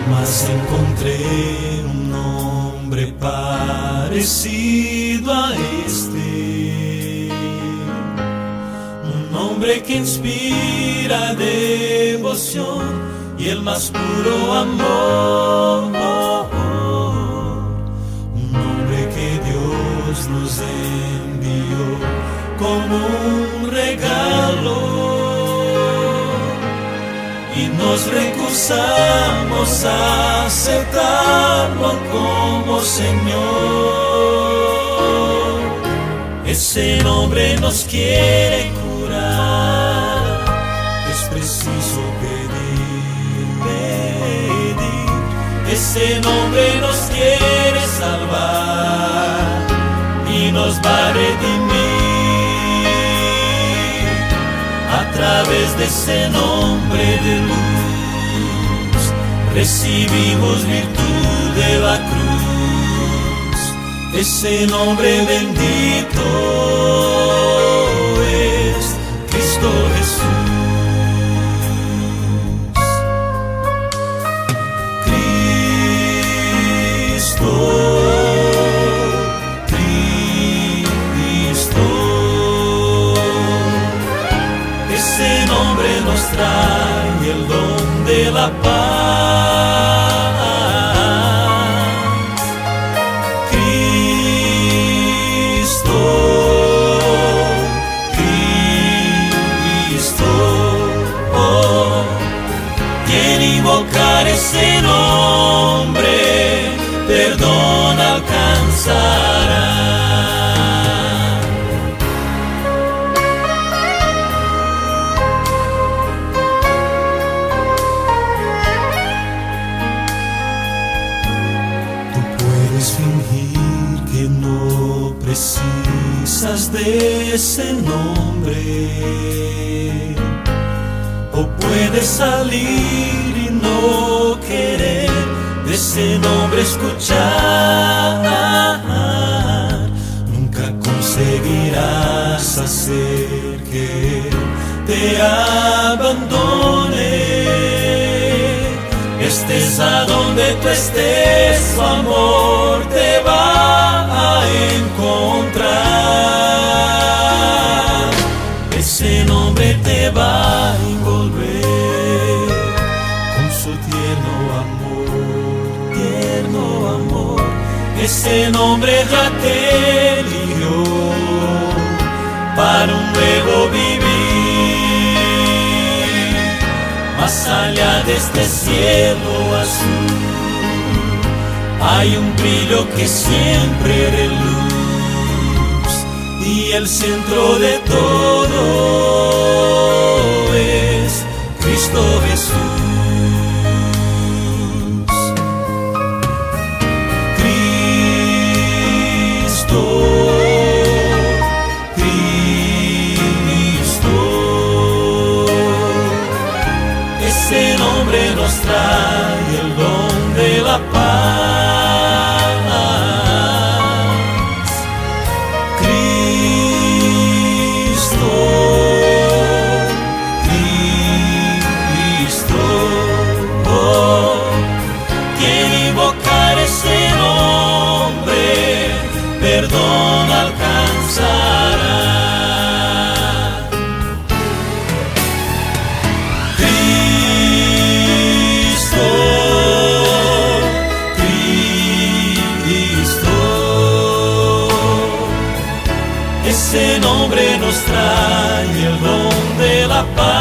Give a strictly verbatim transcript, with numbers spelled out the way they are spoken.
mas encontré un nombre parecido a este, un nombre que inspira devoción y el más puro amor, un nombre que Dios nos envió como un regalo. Y nos recusamos a aceptarlo como Señor. Ese nombre nos quiere curar. Es preciso pedir, pedir. Ese nombre nos quiere salvar y nos va a redimir. A través de ese nombre de luz recibimos virtud de la cruz. Ese nombre bendito es Cristo Jesús. Cristo, nos trae el don de la paz. Cristo, Cristo, oh, quien invocar ese nombre, perdón alcanzará. Fingir que no precisas de ese nombre, o puedes salir y no querer de ese nombre escuchar. Nunca conseguirás hacer que te abandone. Estés a donde tú estés, su amor te va a encontrar. Ese nombre te va a envolver con su tierno amor, tierno amor. Ese nombre ya te eligió para un nuevo vivir. Más allá de este cielo azul hay un brillo que siempre reluz, y el centro de todo es Cristo Jesús. Cristo, ese nombre nos trae el don de la paz. Cristo, Cristo, oh, quien invocar ese nombre, perdón alcanzará. Ese nombre nos trae el don de la paz.